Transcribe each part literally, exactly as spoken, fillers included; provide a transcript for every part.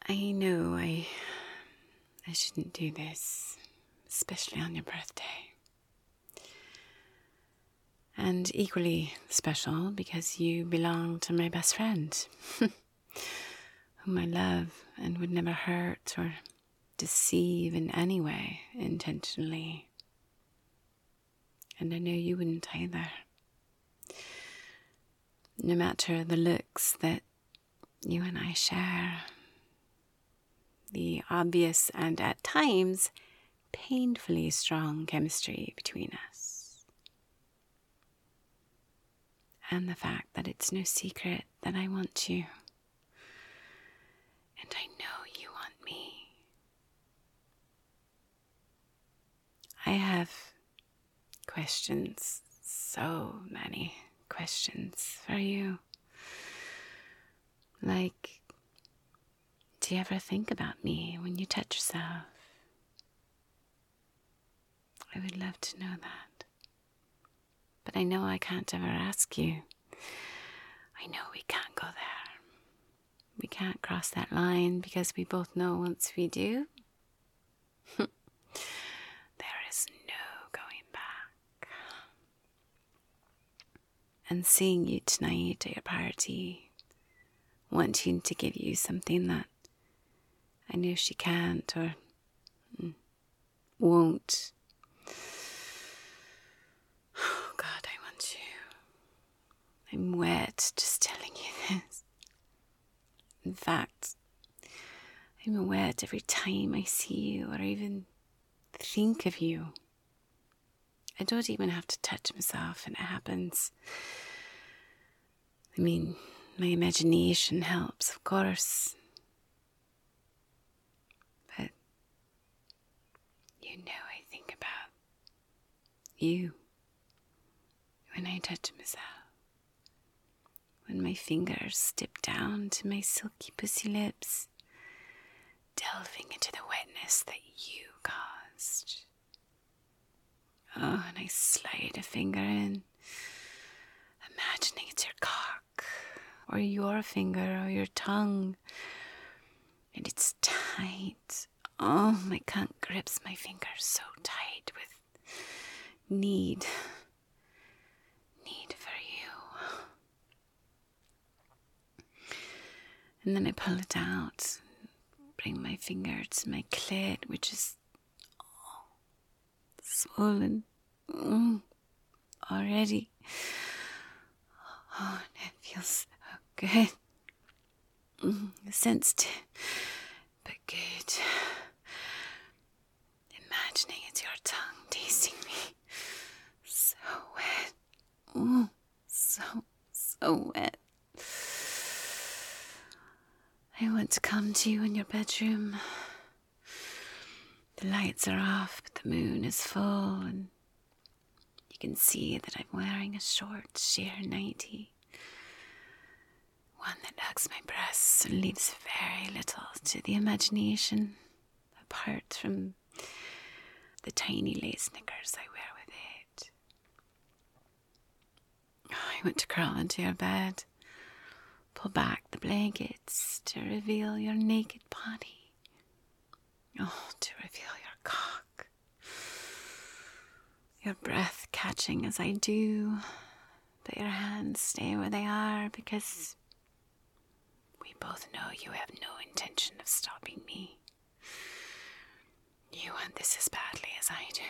I know I I shouldn't do this, especially on your birthday. And equally special because you belong to my best friend, whom I love and would never hurt or deceive in any way intentionally. And I know you wouldn't either. No matter the looks that you and I share, the obvious and at times painfully strong chemistry between us, and the fact that it's no secret that I want you, and I know you want me. I have questions, so many questions for you. Like, do you ever think about me when you touch yourself? I would love to know that. But I know I can't ever ask you. I know we can't go there. We can't cross that line because we both know once we do, there is no going back. And seeing you tonight at your party, wanting to give you something that I know she can't or won't. Oh God, I want you. I'm wet just telling you this. In fact, I'm wet every time I see you or even think of you. I don't even have to touch myself and it happens. I mean, my imagination helps, of course. But you know I think about you when I touch myself. When my fingers dip down to my silky pussy lips, delving into the wetness that you caused. Oh, and I slide a finger in, imagining it's your cock, or your finger, or your tongue. And it's tight. Oh, my cunt grips my fingers so tight with need. Need for you. And then I pull it out, bring my finger to my clit, which is oh, swollen mm, already. Oh, and it feels so good. Mm, sensitive, but good. Imagining it's your tongue tasting me. So wet. Mm, so, so wet. I want to come to you in your bedroom. The lights are off, but the moon is full, and you can see that I'm wearing a short sheer nightie. One that hugs my breasts and leaves very little to the imagination, apart from the tiny lace knickers I wear with it. I want to crawl into your bed, pull back the blankets to reveal your naked body. Oh, to reveal your cock. Your breath catching as I do, but your hands stay where they are because we both know you have no intention of stopping me. You want this as badly as I do.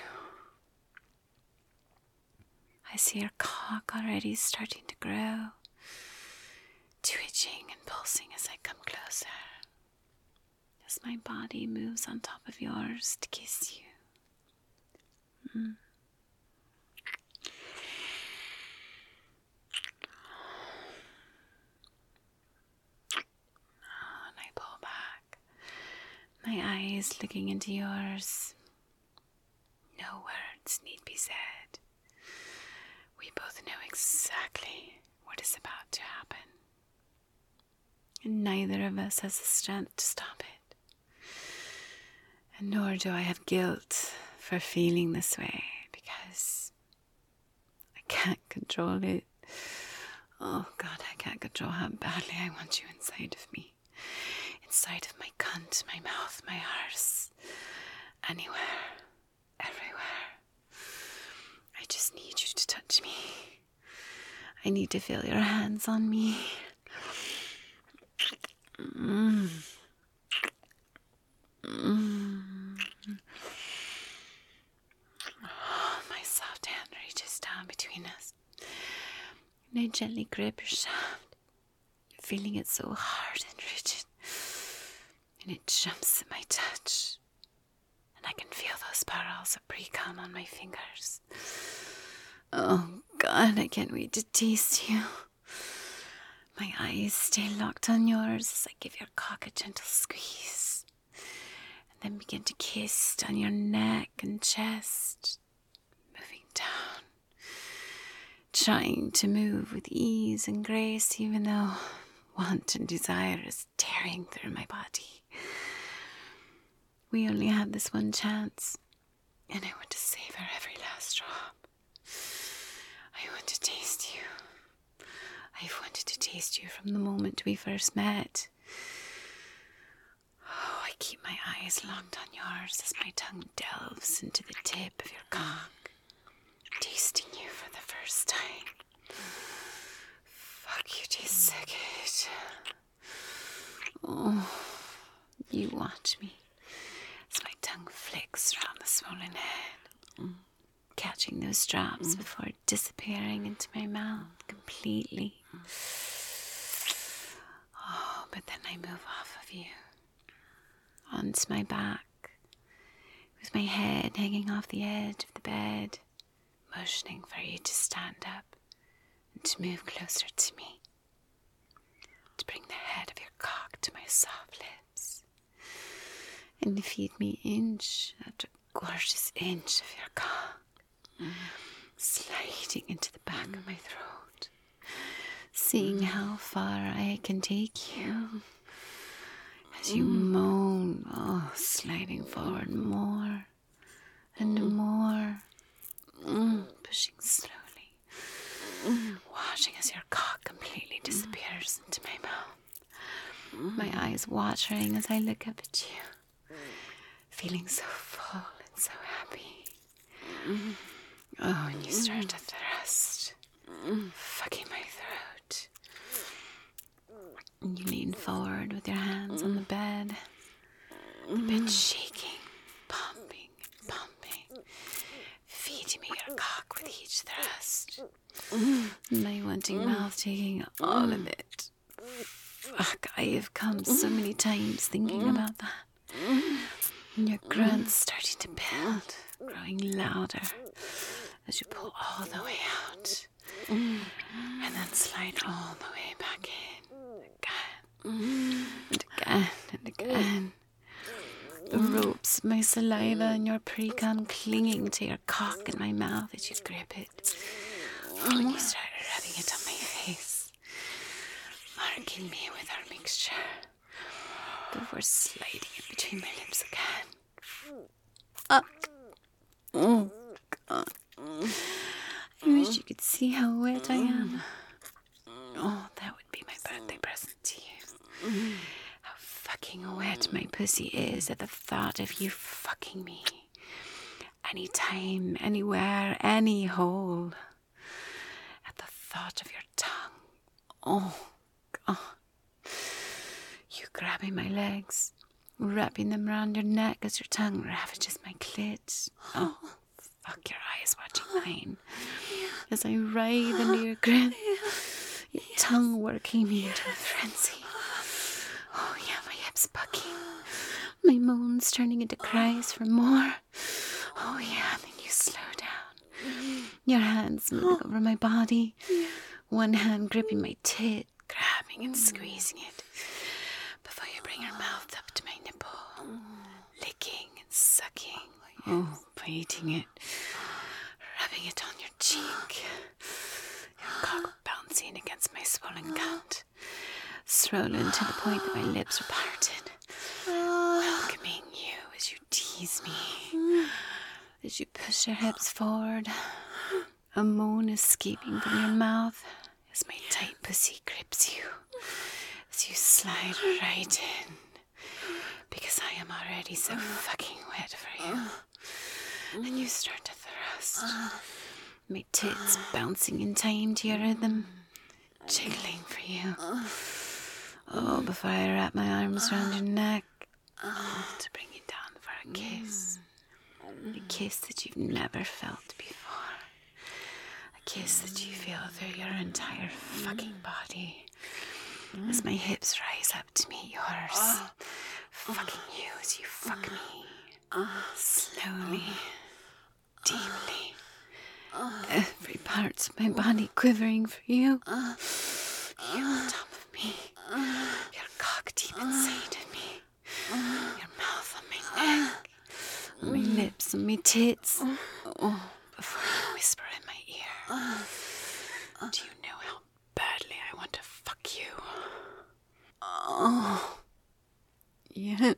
I see your cock already starting to grow, twitching and pulsing as I come closer, as my body moves on top of yours to kiss you. Mm. Oh, and I pull back, my eyes looking into yours. No words need be said. We both know exactly what is about to happen. And neither of us has the strength to stop it. And nor do I have guilt for feeling this way, because I can't control it. Oh God, I can't control how badly I want you inside of me. side of my cunt, my mouth, my arse. Anywhere. Everywhere. I just need you to touch me. I need to feel your hands on me. Mm. Mm. Oh, my soft hand reaches down between us, and I gently grip your shaft, feeling it so hard and rigid, and it jumps at my touch, and I can feel those pearls of pre-cum on my fingers. Oh God, I can't wait to taste you. My eyes stay locked on yours as I give your cock a gentle squeeze, and then begin to kiss down your neck and chest, moving down, trying to move with ease and grace, even though want and desire is tearing through my body. We only have this one chance, and I want to savor every last drop. I want to taste you. I've wanted to taste you from the moment we first met. Oh, I keep my eyes locked on yours as my tongue delves into the tip of your cock, tasting you for the first time. Fuck, you taste so good. Oh, you watch me as my tongue flicks around the swollen head, catching those drops mm. before disappearing into my mouth completely. Mm. Oh, but then I move off of you, onto my back, with my head hanging off the edge of the bed, motioning for you to stand up and to move closer to me, to bring the head of your cock to my soft lips, and to feed me inch after gorgeous inch of your cock. Mm. Sliding into the back mm. of my throat, seeing mm. how far I can take you as you mm. moan, oh, sliding forward more and mm. more, mm. pushing slowly, mm. watching as your cock completely disappears into my mouth, mm. my eyes watering as I look up at you, feeling so full and so happy. Mm. Oh, and you start to thrust, fucking my throat. And you lean forward with your hands on the bed, the bed shaking, pumping, pumping, feeding me your cock with each thrust. My wanting mouth taking all of it. Fuck, I have come so many times thinking about that. And your grunts starting to build, growing louder as you pull all the way out, mm. and then slide all the way back in, again, and again, and again. The ropes, my saliva, and your pre-cum clinging to your cock in my mouth as you grip it. Oh, and you start rubbing it on my face, marking me with our mixture, before sliding it between my lips again. Fuck. Oh, God. I wish you could see how wet I am. Oh, that would be my birthday present to you. How fucking wet my pussy is at the thought of you fucking me. Anytime, anywhere, any hole. At the thought of your tongue. Oh, God. You grabbing my legs, wrapping them around your neck as your tongue ravages my clit. Oh, fuck, your eyes watching mine as I writhe under your grip, your tongue working me into a frenzy. Oh yeah, my hips bucking, my moans turning into cries for more. Oh yeah, and then you slow down, your hands moving over my body, one hand gripping my tit, grabbing and squeezing it, before you bring your mouth up to my nipple, licking and sucking, oh, biting it, rubbing it on your cheek, your cock bouncing against my swollen cunt, swollen to the point that my lips are parted, welcoming you as you tease me, as you push your hips forward, a moan escaping from your mouth as my tight pussy grips you, as you slide right in, already so fucking wet for you. And you start to thrust. My tits bouncing in time to your rhythm. Jiggling for you. Oh, before I wrap my arms around your neck. Oh, to bring you down for a kiss. A kiss that you've never felt before. A kiss that you feel through your entire fucking body. As my hips rise up to meet yours. Fucking you as you fuck me. Slowly. Deeply. Every part of my body quivering for you. You on top of me. Your cock deep inside of me. Your mouth on my neck. My lips and my tits. Oh, before you whisper in my ear. Do you know how badly I want to fuck you? Oh. Yes.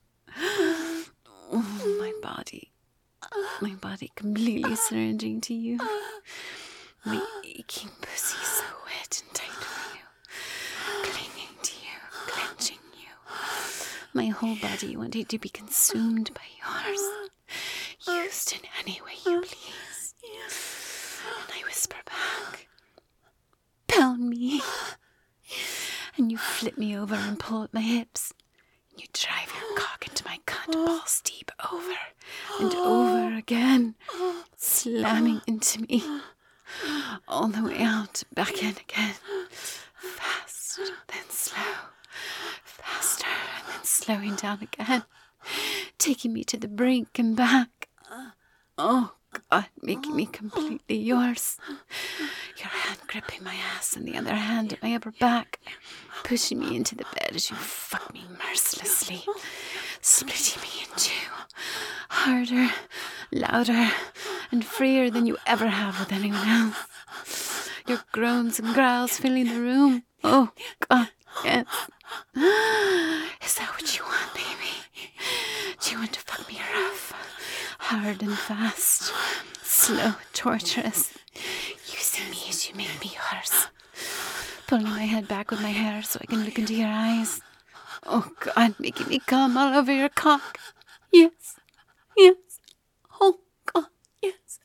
Oh, my body. My body completely surrendering to you. My aching pussy so wet and tight for you. Clinging to you, clenching you. My whole body wanting to be consumed by yours. Used in any way you please. And I whisper back, pound me. And you flip me over and pull at my hips. And you drive your cock into my cunt balls deep over and over again, slamming into me. All the way out, back in again. Fast, then slow. Faster, and then slowing down again. Taking me to the brink and back. Oh, God, making me completely yours. Your hand gripping my ass and the other hand at my upper back. Pushing me into the bed as you fuck me mercilessly. Splitting me in two. Harder, louder, and freer than you ever have with anyone else. Your groans and growls filling the room. Oh, God, yes. Is that what you want, baby? Do you want to fuck me rough, hard and fast, slow and torturous, using me as you make me yours, pulling my head back with my hair so I can look into your eyes? Oh, God, making me come all over your cock. Yes, yes. Oh, God, yes.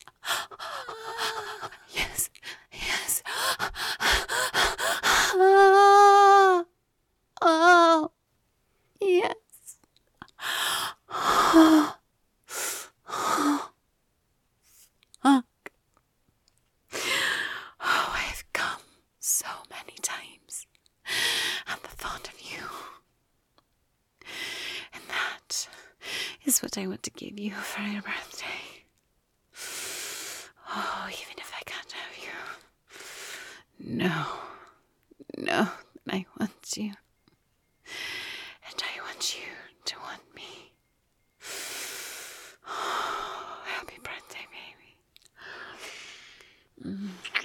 Yes, yes. Oh, oh, yes. Oh, fuck. Oh, I've come so many times at the thought of you. And that is what I want to give you for your birthday. Oh, even if I can't have you. No, no, I want you. And I want you to want me. Oh, happy birthday, baby. Mm.